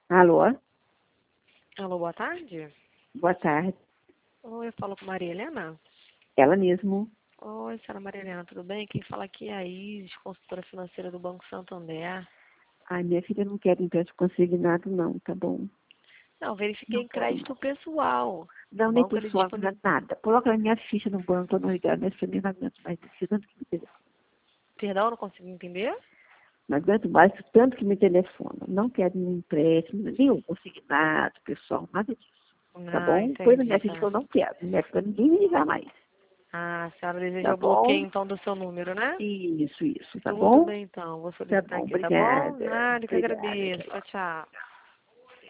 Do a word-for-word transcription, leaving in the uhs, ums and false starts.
Alô? Alô, boa tarde. Boa tarde. Oi, eu falo com Maria Helena. Ela mesmo. Oi, senhora Maria Helena, tudo bem? Quem fala aqui é a Isis, consultora financeira do Banco Santander. Ai, minha filha não quer empréstimo consignado, não, tá bom? Não, verifiquei Não em quero crédito mais. pessoal. O Não, nem banco ele pessoal, não disponibiliza. é nada. Coloca na minha ficha no banco, eu não ligar, minha filha não aguento mais isso, tanto que me telefona. Perdão, não consegui entender? Não aguento mais isso, tanto que me telefona. Não quero nenhum empréstimo, nenhum consignado, pessoal, nada disso. Tá Ah, bom? Põe na minha entendi, ficha que tá. eu não quero. Não quero pra ninguém me ligar mais. Ah, a senhora Tá deseja o bom? bloqueio então do seu número, né? Isso, isso, tá Tudo bom? bem então, vou Tá solicitar bom, aqui, tá bom? obrigada. Nada que Obrigada, agradeço. tchau. Tchau, tchau.